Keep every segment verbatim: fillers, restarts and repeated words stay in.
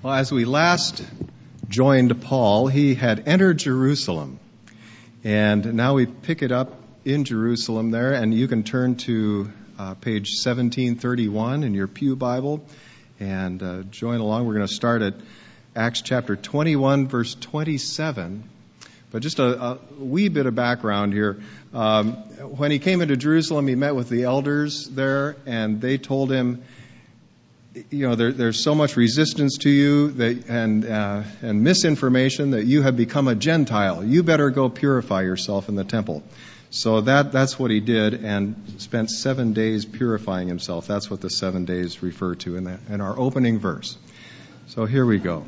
Well, as we last joined Paul, he had entered Jerusalem. And now we pick it up in Jerusalem there, and you can turn to uh, page seventeen thirty-one in your Pew Bible and uh, join along. We're going to start at Acts chapter twenty-one, verse twenty-seven. But just a, a wee bit of background here. Um, when he came into Jerusalem, he met with the elders there, and they told him, you know, there, there's so much resistance to you that, and uh, and misinformation that you have become a Gentile. You better go purify yourself in the temple. So that that's what he did, and spent seven days purifying himself. That's what the seven days refer to in, the, in our opening verse. So here we go.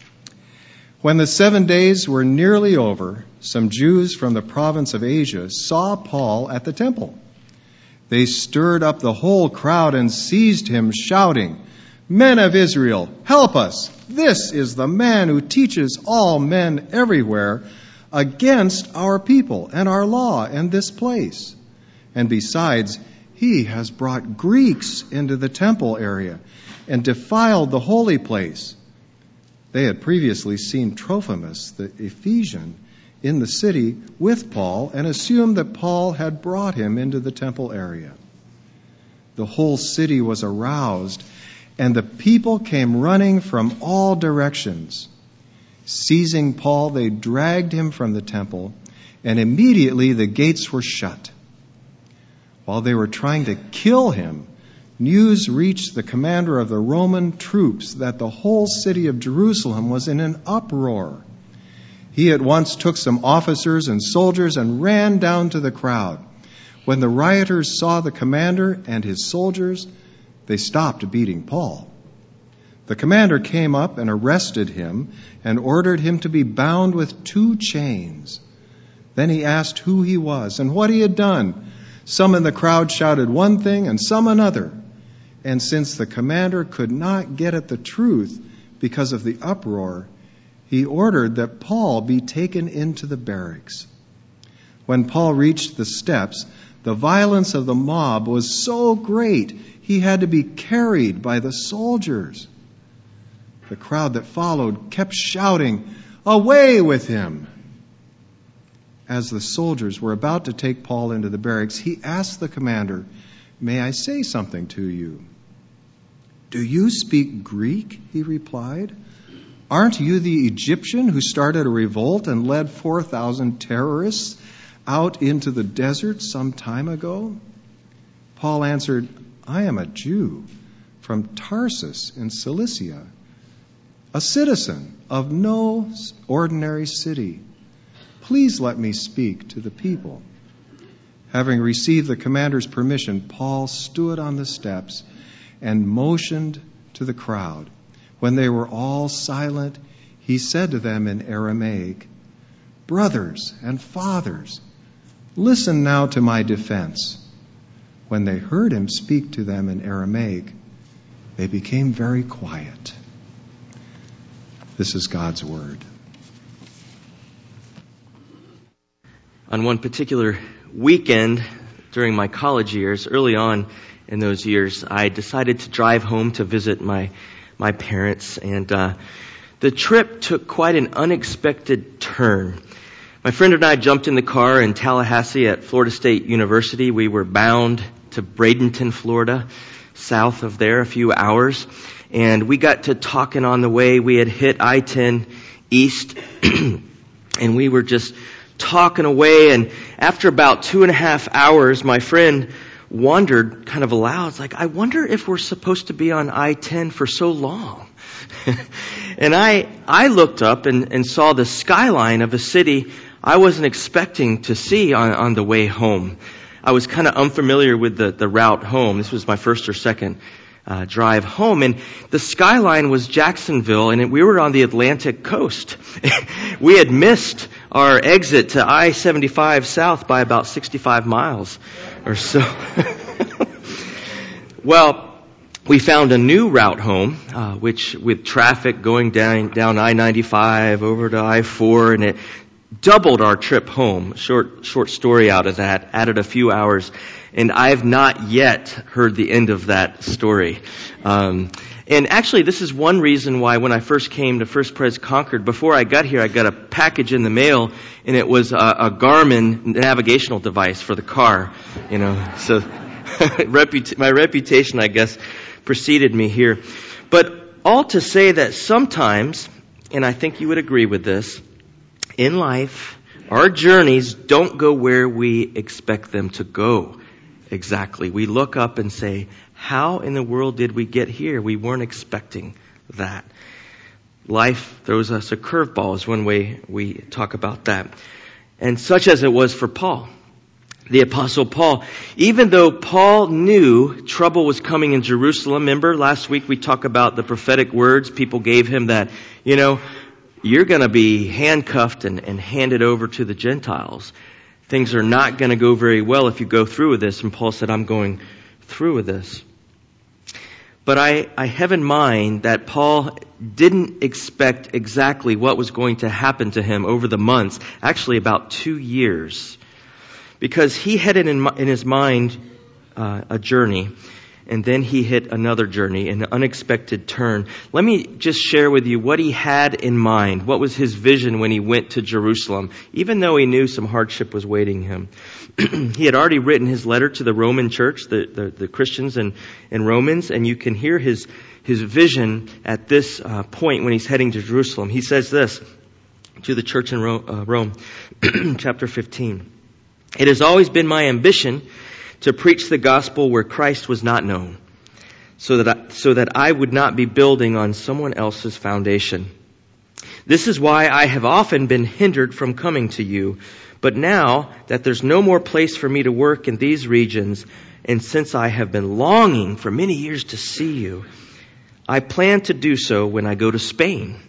When the seven days were nearly over, some Jews from the province of Asia saw Paul at the temple. They stirred up the whole crowd and seized him, shouting, "Men of Israel, help us! This is the man who teaches all men everywhere against our people and our law and this place. And besides, he has brought Greeks into the temple area and defiled the holy place." They had previously seen Trophimus, the Ephesian, in the city with Paul and assumed that Paul had brought him into the temple area. The whole city was aroused, and the people came running from all directions. Seizing Paul, they dragged him from the temple, and immediately the gates were shut. While they were trying to kill him, news reached the commander of the Roman troops that the whole city of Jerusalem was in an uproar. He at once took some officers and soldiers and ran down to the crowd. When the rioters saw the commander and his soldiers, they stopped beating Paul. The commander came up and arrested him and ordered him to be bound with two chains. Then he asked who he was and what he had done. Some in the crowd shouted one thing and some another. And since the commander could not get at the truth because of the uproar, he ordered that Paul be taken into the barracks. When Paul reached the steps, the violence of the mob was so great he had to be carried by the soldiers. The crowd that followed kept shouting, "Away with him!" As the soldiers were about to take Paul into the barracks, he asked the commander, "May I say something to you?" "Do you speak Greek?" he replied. "Aren't you the Egyptian who started a revolt and led four thousand terrorists out into the desert some time ago?" Paul answered, "I am a Jew from Tarsus in Cilicia, a citizen of no ordinary city. Please let me speak to the people." Having received the commander's permission, Paul stood on the steps and motioned to the crowd. When they were all silent, he said to them in Aramaic, "Brothers and fathers, listen now to my defense." When they heard him speak to them in Aramaic, they became very quiet. This is God's word. On one particular weekend during my college years, early on in those years, I decided to drive home to visit my my parents, and uh, the trip took quite an unexpected turn. My friend and I jumped in the car in Tallahassee at Florida State University. We were bound to Bradenton, Florida, south of there, a few hours, and we got to talking on the way. We had hit I ten east, and we were just talking away, and after about two and a half hours, my friend wondered kind of aloud, it's like, "I wonder if we're supposed to be on I ten for so long." And I I looked up and, and saw the skyline of a city I wasn't expecting to see on, on the way home. I was kind of unfamiliar with the, the route home. This was my first or second uh, drive home, and the skyline was Jacksonville, and we were on the Atlantic coast. We had missed our exit to I seventy-five south by about sixty-five miles or so. Well, we found a new route home, uh, which with traffic going down down I ninety-five over to I four, and it doubled our trip home. Short short story out of that, added a few hours, and I've not yet heard the end of that story. Um, And actually, this is one reason why when I first came to First Pres Concord, before I got here, I got a package in the mail, and it was a, a Garmin navigational device for the car. You know, so reput- my reputation, I guess, preceded me here. But all to say that sometimes, and I think you would agree with this, in life, our journeys don't go where we expect them to go exactly. We look up and say, how in the world did we get here? We weren't expecting that. Life throws us a curveball is one way we talk about that. And such as it was for Paul, the Apostle Paul. Even though Paul knew trouble was coming in Jerusalem, remember last week we talked about the prophetic words people gave him that, you know, you're going to be handcuffed and, and handed over to the Gentiles. Things are not going to go very well if you go through with this. And Paul said, I'm going through with this. But I, I have in mind that Paul didn't expect exactly what was going to happen to him over the months, actually about two years. Because he had in, in his mind uh, a journey, and then he hit another journey, an unexpected turn. Let me just share with you what he had in mind. What was his vision when he went to Jerusalem, even though he knew some hardship was waiting him. He had already written his letter to the Roman church, the, the, the Christians and, and Romans, and you can hear his, his vision at this uh, point when he's heading to Jerusalem. He says this to the church in Rome, uh, Rome chapter fifteen. It has always been my ambition to preach the gospel where Christ was not known, so that I, so that I would not be building on someone else's foundation. This is why I have often been hindered from coming to you. But now that there's no more place for me to work in these regions, and since I have been longing for many years to see you, I plan to do so when I go to Spain.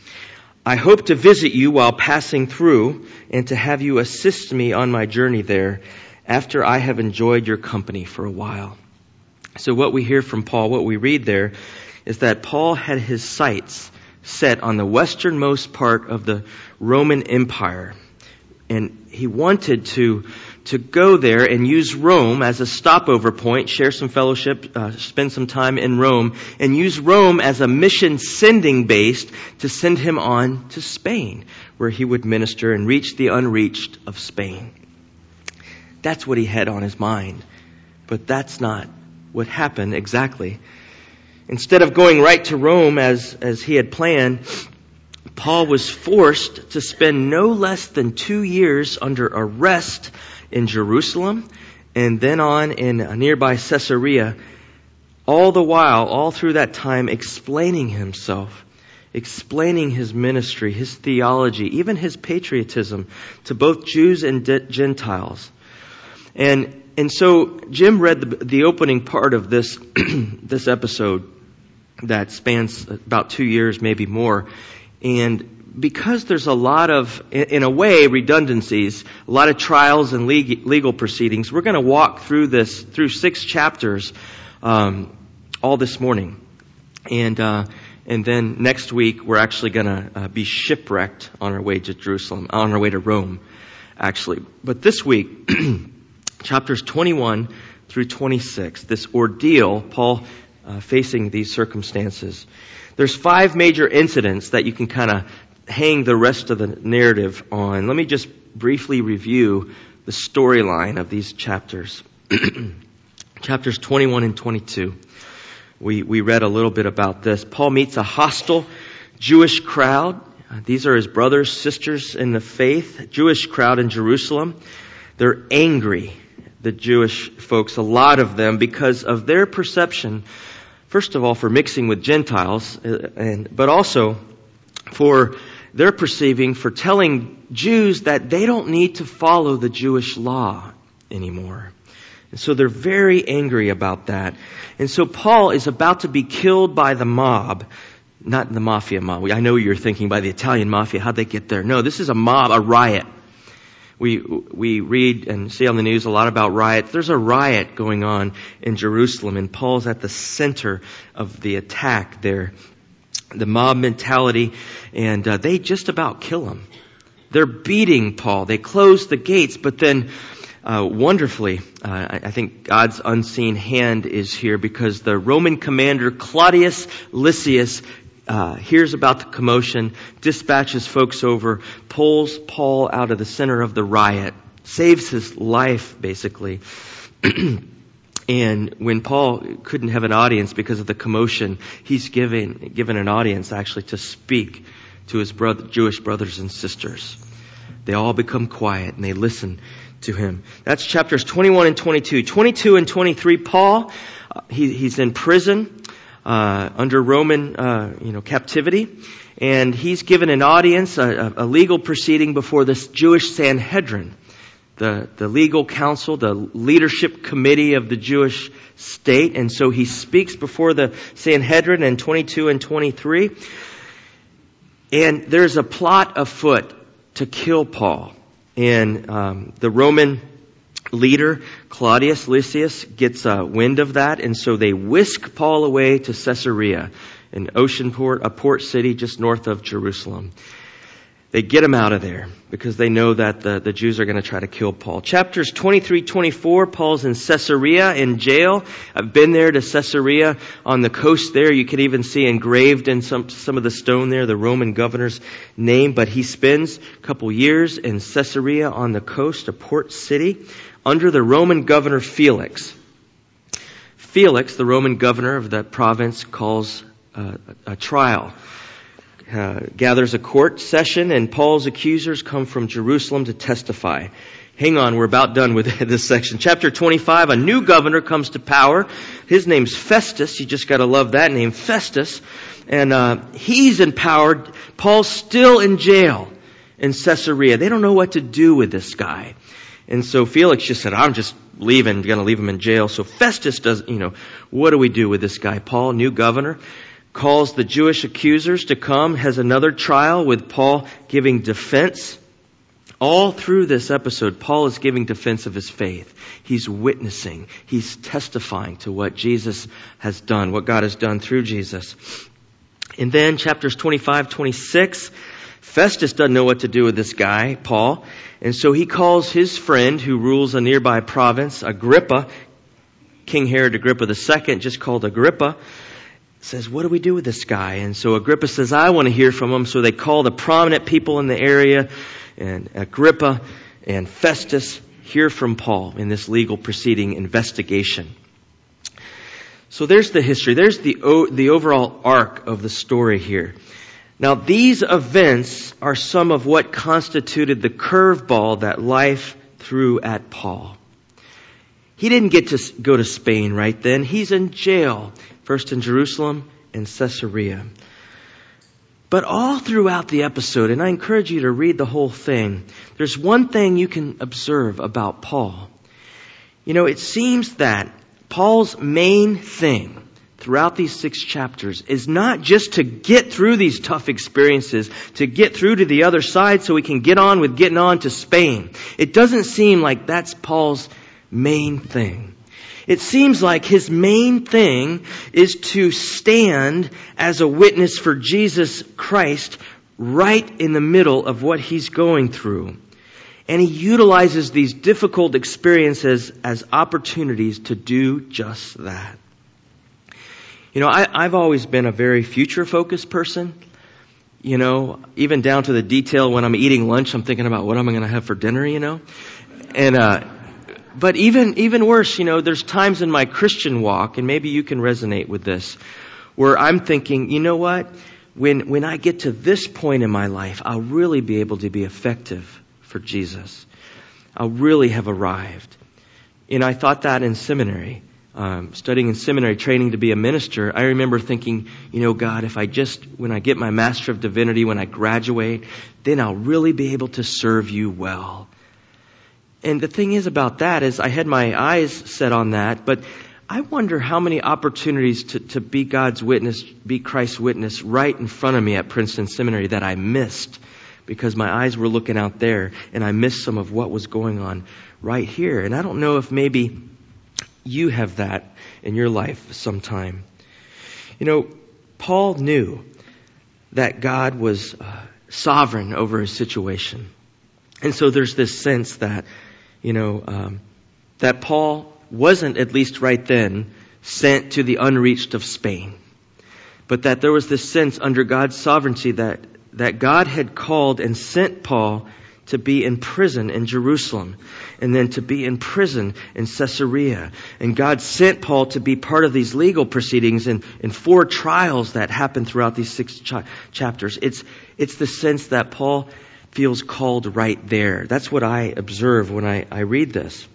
I hope to visit you while passing through and to have you assist me on my journey there after I have enjoyed your company for a while. So what we hear from Paul, what we read there, is that Paul had his sights set on the westernmost part of the Roman Empire. And he wanted to to go there and use Rome as a stopover point, share some fellowship, uh, spend some time in Rome, and use Rome as a mission sending base to send him on to Spain, where he would minister and reach the unreached of Spain. That's what he had on his mind. But that's not what happened exactly. Instead of going right to Rome as, as he had planned, Paul was forced to spend no less than two years under arrest in Jerusalem and then on in nearby Caesarea, all the while, all through that time, explaining himself, explaining his ministry, his theology, even his patriotism to both Jews and Gentiles. And and so Jim read the, the opening part of this this episode that spans about two years, maybe more. And because there's a lot of, in a way, redundancies, a lot of trials and legal proceedings, we're going to walk through this, through six chapters um, all this morning. And uh, and then next week, we're actually going to uh, be shipwrecked on our way to Jerusalem, on our way to Rome, actually. But this week, chapters twenty-one through twenty-six, this ordeal, Paul uh, facing these circumstances. There's five major incidents that you can kind of hang the rest of the narrative on. Let me just briefly review the storyline of these chapters. Chapters twenty-one and twenty-two. We we read a little bit about this. Paul meets a hostile Jewish crowd. Uh, these are his brothers, sisters in the faith, Jewish crowd in Jerusalem. They're angry, the Jewish folks, a lot of them, because of their perception, first of all, for mixing with Gentiles, uh, and but also for they're perceiving for telling Jews that they don't need to follow the Jewish law anymore. And so they're very angry about that. And so Paul is about to be killed by the mob, not the mafia mob. I know you're thinking by the Italian mafia, how'd they get there? No, this is a mob, a riot. We we read and see on the news a lot about riots. There's a riot going on in Jerusalem, and Paul's at the center of the attack there. The mob mentality, and uh, they just about kill him. They're beating Paul. They close the gates, but then uh, wonderfully. Uh, I, I think God's unseen hand is here, because the Roman commander Claudius Lysias uh, hears about the commotion, dispatches folks over, pulls Paul out of the center of the riot, saves his life, basically. And when Paul couldn't have an audience because of the commotion, he's given given an audience actually to speak to his brother, Jewish brothers and sisters. They all become quiet and they listen to him. That's chapters twenty-one and twenty-two. twenty-two and twenty-three, Paul, uh, he, he's in prison uh, under Roman uh, you know, captivity. And he's given an audience, a, a legal proceeding before this Jewish Sanhedrin. The, the legal council, the leadership committee of the Jewish state. And so he speaks before the Sanhedrin in twenty-two and twenty-three. And there's a plot afoot to kill Paul. And um, the Roman leader, Claudius Lysias, gets a wind of that. And so they whisk Paul away to Caesarea, an ocean port, a port city just north of Jerusalem. They get him out of there because they know that the, the Jews are going to try to kill Paul. Chapters twenty-three, twenty-four, Paul's in Caesarea in jail. I've been there to Caesarea on the coast there. You can even see engraved in some, some of the stone there the Roman governor's name. But he spends a couple years in Caesarea on the coast, a port city, under the Roman governor Felix. Felix, the Roman governor of that province, calls uh, a trial. Uh, gathers a court session, and Paul's accusers come from Jerusalem to testify. Hang on, we're about done with this section. Chapter twenty-five, a new governor comes to power. His name's Festus. You just got to love that name, Festus. And uh, he's empowered. Paul's still in jail in Caesarea. They don't know what to do with this guy. And so Felix just said, I'm just leaving, going to leave him in jail. So Festus does, you know, what do we do with this guy? Paul, new governor, calls the Jewish accusers to come, has another trial with Paul giving defense. All through this episode, Paul is giving defense of his faith. He's witnessing. He's testifying to what Jesus has done, what God has done through Jesus. And then chapters twenty-five, twenty-six, Festus doesn't know what to do with this guy, Paul. And so he calls his friend who rules a nearby province, Agrippa, King Herod Agrippa the Second, just called Agrippa, says, what do we do with this guy? And so Agrippa says, I want to hear from him. So they call the prominent people in the area, and Agrippa and Festus hear from Paul in this legal proceeding investigation. So there's the history. There's the o- the overall arc of the story here. Now these events are some of what constituted the curveball that life threw at Paul. He didn't get to go to Spain right then. He's in jail. First in Jerusalem and Caesarea. But all throughout the episode, and I encourage you to read the whole thing, there's one thing you can observe about Paul. You know, it seems that Paul's main thing throughout these six chapters is not just to get through these tough experiences, to get through to the other side so he can get on with getting on to Spain. It doesn't seem like that's Paul's main thing. It seems like his main thing is to stand as a witness for Jesus Christ right in the middle of what he's going through. And he utilizes these difficult experiences as opportunities to do just that. You know, I, I've always been a very future-focused person. You know, even down to the detail when I'm eating lunch, I'm thinking about what am I going to have for dinner, you know. And, uh, But even even worse, you know, there's times in my Christian walk, and maybe you can resonate with this, where I'm thinking, you know what? When when I get to this point in my life, I'll really be able to be effective for Jesus. I'll really have arrived. And I thought that in seminary, um, studying in seminary, training to be a minister. I remember thinking, you know, God, if I just, when I get my Master of Divinity, when I graduate, then I'll really be able to serve you well. And the thing is about that is I had my eyes set on that, but I wonder how many opportunities to, to be God's witness, be Christ's witness right in front of me at Princeton Seminary that I missed because my eyes were looking out there and I missed some of what was going on right here. And I don't know if maybe you have that in your life sometime. You know, Paul knew that God was uh, sovereign over his situation. And so there's this sense that, you know, um, that Paul wasn't, at least right then, sent to the unreached of Spain, but that there was this sense under God's sovereignty that, that God had called and sent Paul to be in prison in Jerusalem, and then to be in prison in Caesarea. And God sent Paul to be part of these legal proceedings in, in four trials that happen throughout these six ch- chapters. It's, it's the sense that Paul feels called right there. That's what I observe when I, I read this.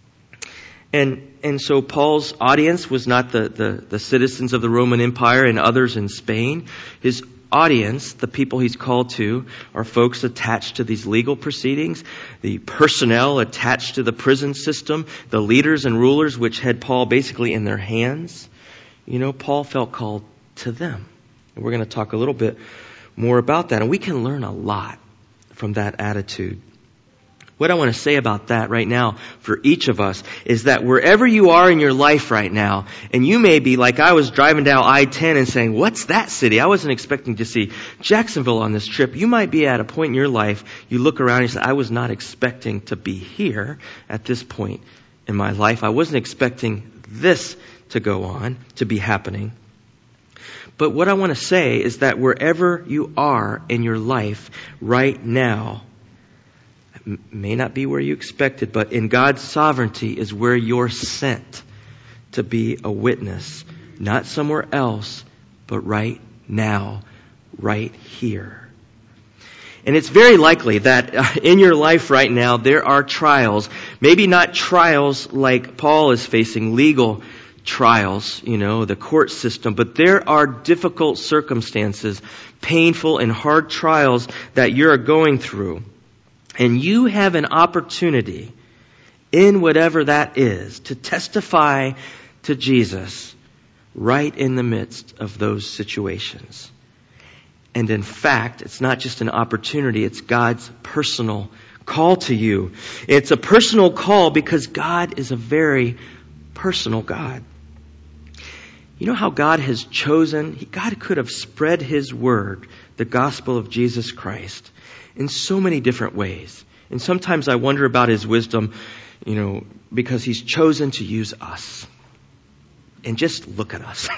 And, and so Paul's audience was not the, the, the citizens of the Roman Empire and others in Spain. His audience, the people he's called to, are folks attached to these legal proceedings, the personnel attached to the prison system, the leaders and rulers which had Paul basically in their hands. You know, Paul felt called to them. And we're going to talk a little bit more about that. And we can learn a lot from that attitude. What I want to say about that right now for each of us is that wherever you are in your life right now, and you may be like I was driving down I ten and saying, what's that city? I wasn't expecting to see Jacksonville on this trip. You might be at a point in your life, you look around and you say, I was not expecting to be here at this point in my life. I wasn't expecting this to go on, to be happening. But what I want to say is that wherever you are in your life right now, may not be where you expected, but in God's sovereignty is where you're sent to be a witness. Not somewhere else, but right now, right here. And it's very likely that in your life right now, there are trials. Maybe not trials like Paul is facing, legal trials, you know, the court system, but there are difficult circumstances, painful and hard trials that you're going through. And you have an opportunity in whatever that is to testify to Jesus right in the midst of those situations. And in fact, it's not just an opportunity, it's God's personal call to you. It's a personal call because God is a very personal God. You know how God has chosen, God could have spread His word, the gospel of Jesus Christ, in so many different ways. And sometimes I wonder about His wisdom, you know, because He's chosen to use us. And just look at us.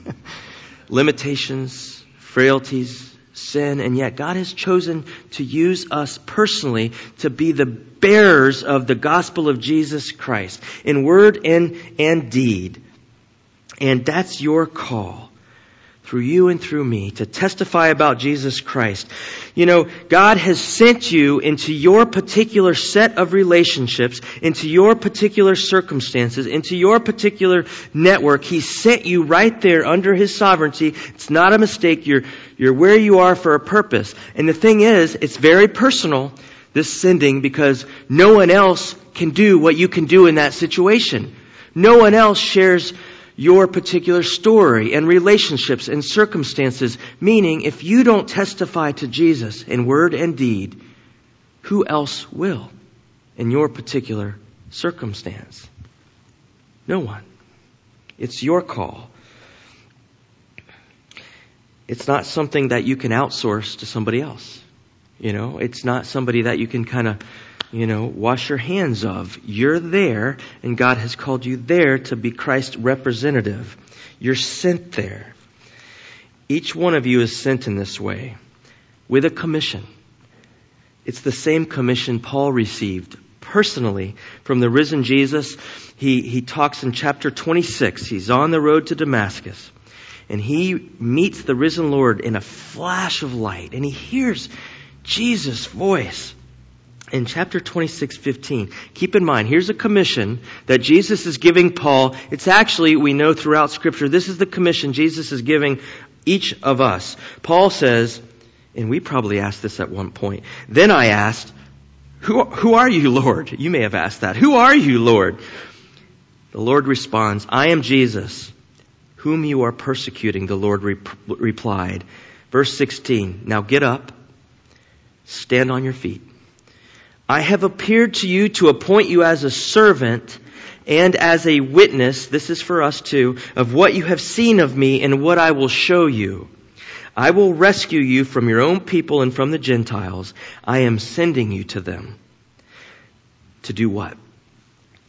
Limitations, frailties, sin, and yet God has chosen to use us personally to be the bearers of the gospel of Jesus Christ in word and, and deed. And that's your call. Through you and through me, to testify about Jesus Christ. You know, God has sent you into your particular set of relationships, into your particular circumstances, into your particular network. He sent you right there under His sovereignty. It's not a mistake. You're, you're where you are for a purpose. And the thing is, it's very personal, this sending, because no one else can do what you can do in that situation. No one else shares your particular story and relationships and circumstances. Meaning, if you don't testify to Jesus in word and deed, who else will in your particular circumstance? No one. It's your call. It's not something that you can outsource to somebody else. You know, it's not somebody that you can kind of, you know, wash your hands of. You're there, and God has called you there to be Christ's representative. You're sent there. Each one of you is sent in this way with a commission. It's the same commission Paul received personally from the risen Jesus. He, he talks in chapter twenty-six. He's on the road to Damascus, and he meets the risen Lord in a flash of light, and he hears Jesus' voice. In chapter twenty-six fifteen, keep in mind, here's a commission that Jesus is giving Paul. It's actually, we know throughout Scripture, this is the commission Jesus is giving each of us. Paul says, and we probably asked this at one point, then I asked, who, who are you, Lord? You may have asked that. Who are you, Lord? The Lord responds, I am Jesus, whom you are persecuting, the Lord re- replied. Verse sixteen, now get up, stand on your feet. I have appeared to you to appoint you as a servant and as a witness, this is for us too, of what you have seen of me and what I will show you. I will rescue you from your own people and from the Gentiles. I am sending you to them. To do what?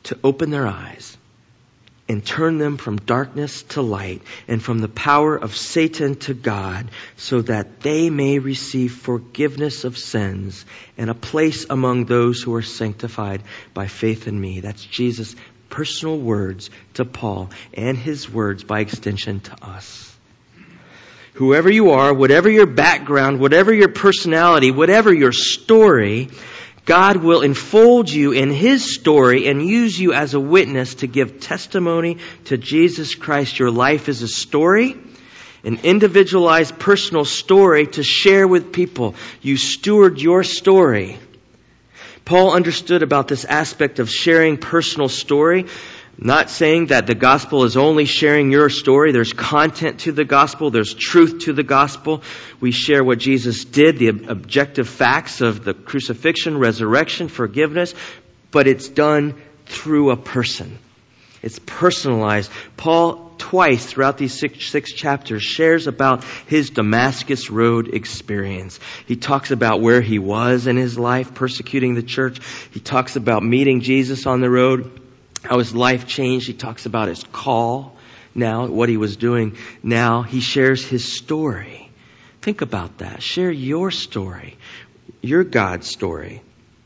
to open their eyes and turn them from darkness to light and from the power of Satan to God, so that they may receive forgiveness of sins and a place among those who are sanctified by faith in me. That's Jesus' personal words to Paul, and his words by extension to us. Whoever you are, whatever your background, whatever your personality, whatever your story, God will enfold you in His story and use you as a witness to give testimony to Jesus Christ. Your life is a story, an individualized personal story to share with people. You steward your story. Paul understood about this aspect of sharing personal story. Not saying that the gospel is only sharing your story. There's content to the gospel. There's truth to the gospel. We share what Jesus did, the objective facts of the crucifixion, resurrection, forgiveness, but it's done through a person. It's personalized. Paul, twice throughout these six, six chapters, shares about his Damascus Road experience. He talks about where he was in his life, persecuting the church. He talks about meeting Jesus on the road, how his life changed. He talks about his call now, what he was doing now. He shares his story. Think about that. Share your story, your God story.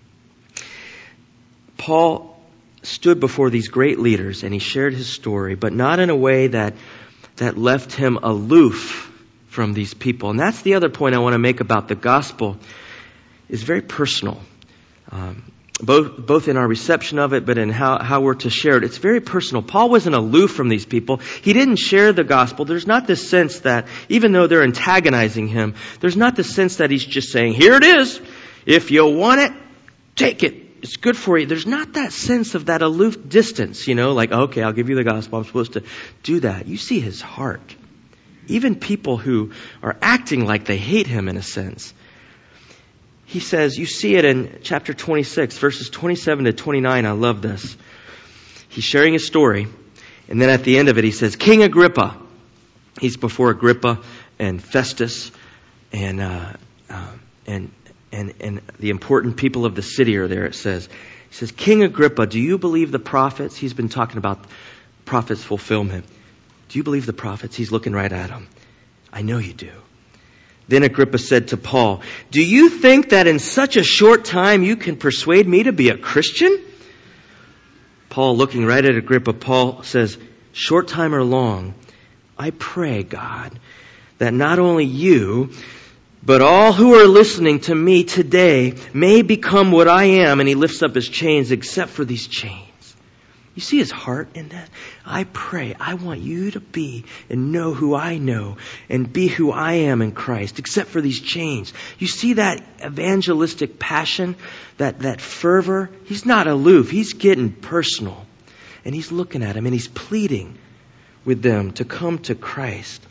Paul stood before these great leaders and he shared his story, but not in a way that that left him aloof from these people. And that's the other point I want to make about the gospel. It's very personal. Um, Both, both in our reception of it, but in how, how we're to share it. It's very personal. Paul wasn't aloof from these people. He didn't share the gospel. There's not this sense that, even though they're antagonizing him, there's not the sense that he's just saying, here it is. If you want it, take it. It's good for you. There's not that sense of that aloof distance, you know, like, okay, I'll give you the gospel. I'm supposed to do that. You see his heart. Even people who are acting like they hate him in a sense. He says, you see it in chapter twenty-six, verses twenty-seven to twenty-nine. I love this. He's sharing his story. And then at the end of it, he says, King Agrippa. He's before Agrippa and Festus and, uh, uh, and, and, and the important people of the city are there, it says. He says, King Agrippa, do you believe the prophets? He's been talking about prophets' fulfillment. Do you believe the prophets? He's looking right at them. I know you do. Then Agrippa said to Paul, do you think that in such a short time you can persuade me to be a Christian? Paul, looking right at Agrippa, Paul says, short time or long, I pray, God, that not only you, but all who are listening to me today may become what I am. And he lifts up his chains, except for these chains. You see his heart in that? I pray, I want you to be and know who I know and be who I am in Christ, except for these chains. You see that evangelistic passion, that, that fervor? He's not aloof. He's getting personal. And he's looking at him and he's pleading with them to come to Christ.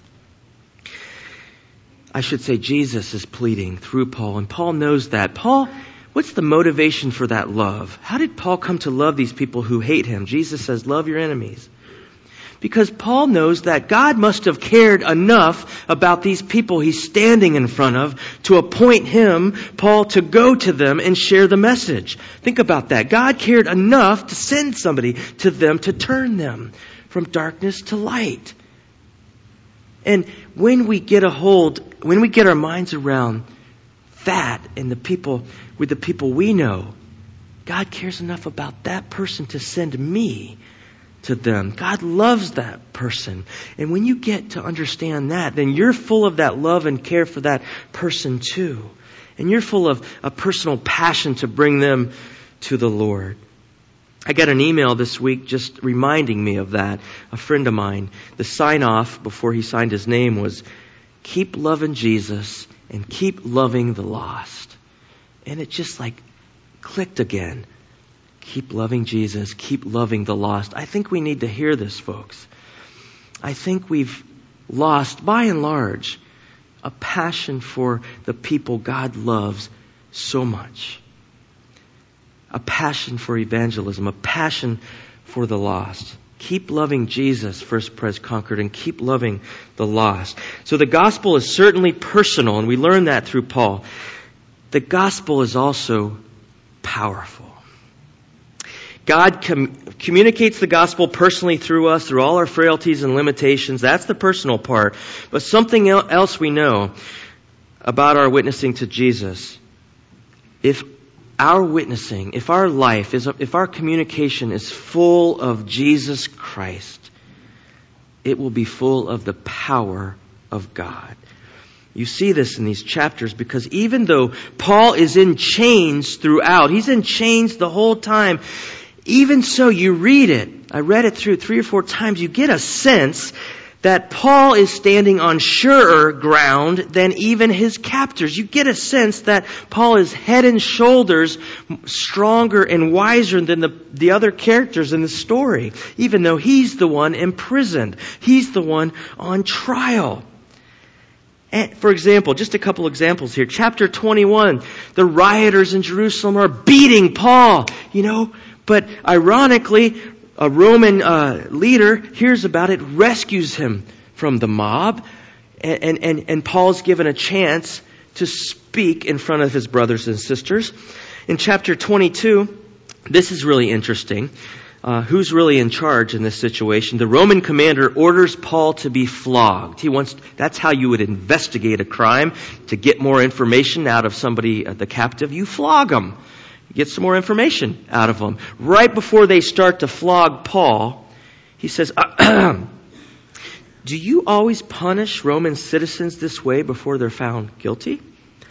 I should say Jesus is pleading through Paul, and Paul knows that. Paul, what's the motivation for that love? How did Paul come to love these people who hate him? Jesus says, love your enemies. Because Paul knows that God must have cared enough about these people he's standing in front of to appoint him, Paul, to go to them and share the message. Think about that. God cared enough to send somebody to them to turn them from darkness to light. And when we get a hold, when we get our minds around that and the people, with the people we know, God cares enough about that person to send me to them. God loves that person. And when you get to understand that, then you're full of that love and care for that person too. And you're full of a personal passion to bring them to the Lord. I got an email this week just reminding me of that. A friend of mine, the sign off before he signed his name was, keep loving Jesus and keep loving the lost. And it just like clicked again. Keep loving Jesus, keep loving the lost. I think we need to hear this, folks. I think we've lost, by and large, a passion for the people God loves so much. A passion for evangelism, a passion for the lost. Keep loving Jesus, First Pres Concord, and keep loving the lost. So the gospel is certainly personal, and we learn that through Paul. The gospel is also powerful. God com- communicates the gospel personally through us, through all our frailties and limitations. That's the personal part. But something else we know about our witnessing to Jesus. If our witnessing, if our life, is, if our communication is full of Jesus Christ, it will be full of the power of God. You see this in these chapters because even though Paul is in chains throughout, he's in chains the whole time, even so you read it, I read it through three or four times, you get a sense that Paul is standing on surer ground than even his captors. You get a sense that Paul is head and shoulders stronger and wiser than the, the other characters in the story, even though he's the one imprisoned. He's the one on trial. And for example, just a couple examples here. Chapter twenty-one, the rioters in Jerusalem are beating Paul, you know, but ironically, a Roman uh, leader hears about it, rescues him from the mob, and, and, and Paul's given a chance to speak in front of his brothers and sisters. In chapter twenty-two, this is really interesting. Uh, who's really in charge in this situation? The Roman commander orders Paul to be flogged. He wants, that's how you would investigate a crime. To get more information out of somebody, uh, the captive, you flog them. You get some more information out of them. Right before they start to flog Paul, he says, do you always punish Roman citizens this way before they're found guilty?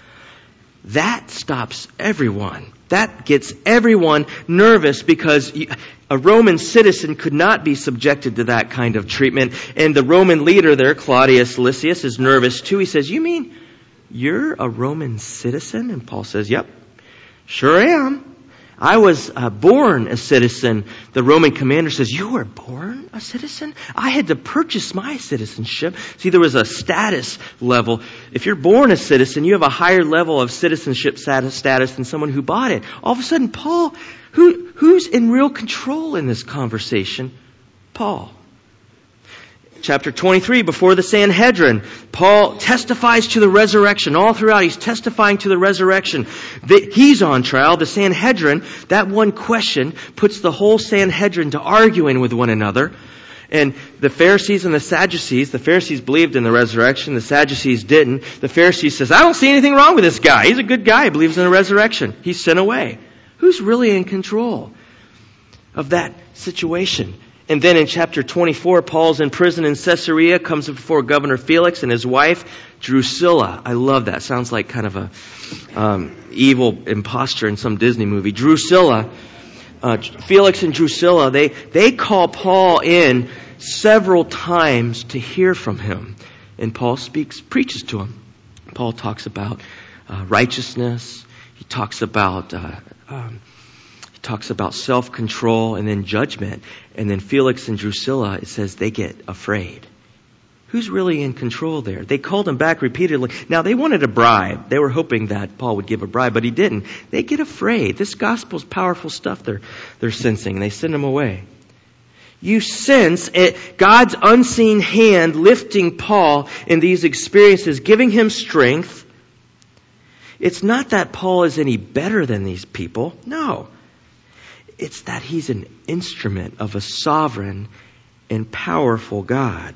That stops everyone. That gets everyone nervous because a Roman citizen could not be subjected to that kind of treatment. And the Roman leader there, Claudius Lysias, is nervous too. He says, you mean you're a Roman citizen? And Paul says, yep, sure am. I was uh, born a citizen. The Roman commander says, you were born a citizen? I had to purchase my citizenship. See, there was a status level. If you're born a citizen, you have a higher level of citizenship status than someone who bought it. All of a sudden, Paul, who who's in real control in this conversation? Paul. Chapter twenty-three, before the Sanhedrin, Paul testifies to the resurrection. All throughout, he's testifying to the resurrection. He's on trial. The Sanhedrin, that one question puts the whole Sanhedrin to arguing with one another. And the Pharisees and the Sadducees, the Pharisees believed in the resurrection, the Sadducees didn't. The Pharisees says, I don't see anything wrong with this guy. He's a good guy. He believes in the resurrection. He's sent away. Who's really in control of that situation? And then in chapter twenty-four, Paul's in prison in Caesarea, comes before Governor Felix and his wife, Drusilla. I love that. Sounds like kind of a um, evil imposter in some Disney movie. Drusilla, uh, Felix and Drusilla, they, they call Paul in several times to hear from him. And Paul speaks, preaches to him. Paul talks about uh, righteousness. He talks about... Uh, um, He talks about self-control and then judgment. And then Felix and Drusilla, it says they get afraid. Who's really in control there? They called him back repeatedly. Now, they wanted a bribe. They were hoping that Paul would give a bribe, but he didn't. They get afraid. This gospel's powerful stuff they're, they're sensing, and they send him away. You sense it, God's unseen hand lifting Paul in these experiences, giving him strength. It's not that Paul is any better than these people. No. It's that he's an instrument of a sovereign and powerful God.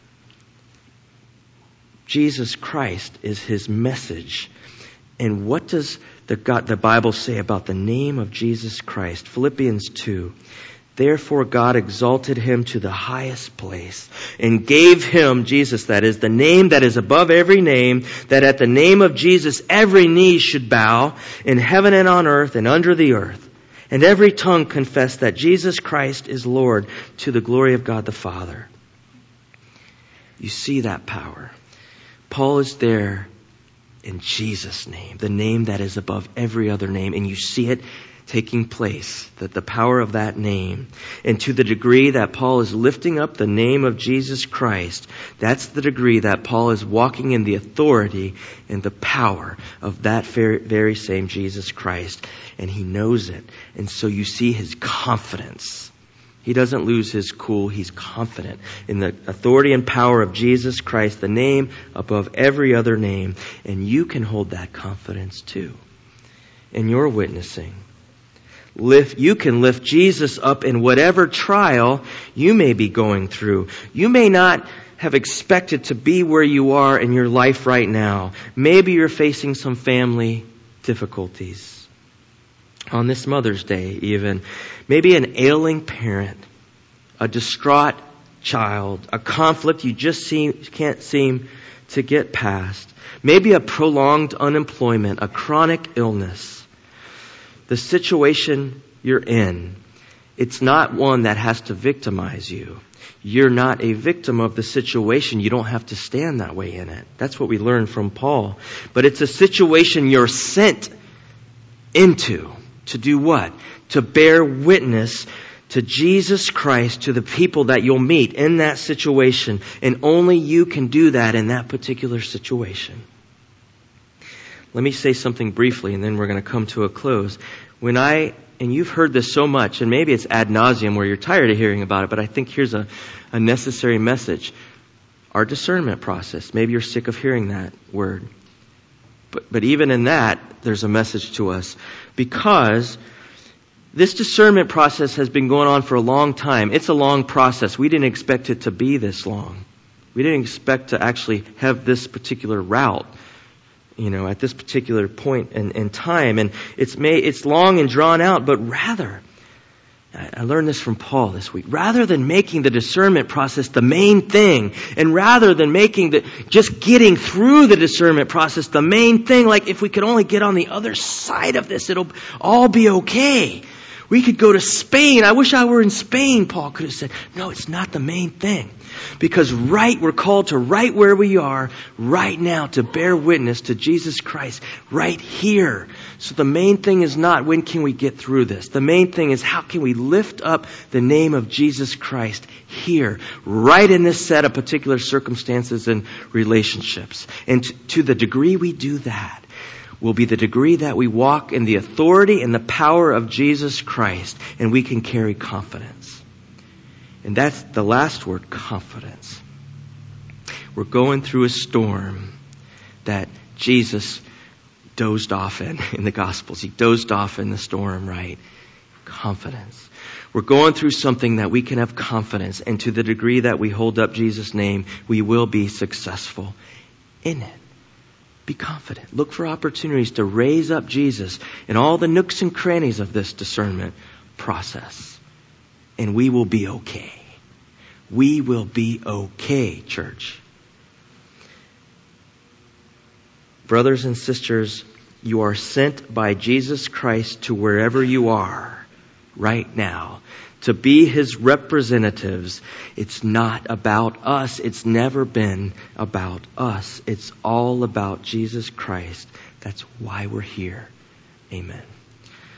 Jesus Christ is his message. And what does the, God, the Bible say about the name of Jesus Christ? Philippians two. Therefore God exalted him to the highest place and gave him, Jesus that is, the name that is above every name, that at the name of Jesus every knee should bow in heaven and on earth and under the earth. And every tongue confess that Jesus Christ is Lord, to the glory of God the Father. You see that power. Paul is there in Jesus' name, the name that is above every other name. And you see it taking place, that the power of that name. And to the degree that Paul is lifting up the name of Jesus Christ, that's the degree that Paul is walking in the authority and the power of that very same Jesus Christ. And he knows it. And so you see his confidence. He doesn't lose his cool. He's confident in the authority and power of Jesus Christ, the name above every other name. And you can hold that confidence too in your witnessing. lift, you can lift Jesus up in whatever trial you may be going through. You may not have expected to be where you are in your life right now. Maybe you're facing some family difficulties. On this Mother's Day even. Maybe an ailing parent, a distraught child, a conflict you just seem, can't seem to get past. Maybe a prolonged unemployment, a chronic illness. The situation you're in, it's not one that has to victimize you. You're not a victim of the situation. You don't have to stand that way in it. That's what we learn from Paul. But it's a situation you're sent into. To do what? To bear witness to Jesus Christ, to the people that you'll meet in that situation. And only you can do that in that particular situation. Let me say something briefly and then we're going to come to a close. When I, and you've heard this so much, and maybe it's ad nauseum where you're tired of hearing about it, but I think here's a, a necessary message. Our discernment process. Maybe you're sick of hearing that word. But, but even in that, there's a message to us. Because this discernment process has been going on for a long time. It's a long process. We didn't expect it to be this long. We didn't expect to actually have this particular route, you know, at this particular point in, in time. And it's made, it's long and drawn out, but rather, I learned this from Paul this week. Rather than making the discernment process the main thing, and rather than making the, just getting through the discernment process the main thing, like if we could only get on the other side of this, it'll all be okay. We could go to Spain. I wish I were in Spain, Paul could have said. No, it's not the main thing. Because right, we're called to right where we are, right now, to bear witness to Jesus Christ, right here. So the main thing is not when can we get through this. The main thing is how can we lift up the name of Jesus Christ here, right in this set of particular circumstances and relationships. And t- to the degree we do that, will be the degree that we walk in the authority and the power of Jesus Christ, and we can carry confidence. And that's the last word, confidence. We're going through a storm that Jesus dozed off in, in the Gospels. He dozed off in the storm, right? Confidence. We're going through something that we can have confidence, and to the degree that we hold up Jesus' name, we will be successful in it. Be confident. Look for opportunities to raise up Jesus in all the nooks and crannies of this discernment process. And we will be okay. We will be okay, church. Brothers and sisters, you are sent by Jesus Christ to wherever you are right now to be His representatives. It's not about us. It's never been about us. It's all about Jesus Christ. That's why we're here. Amen.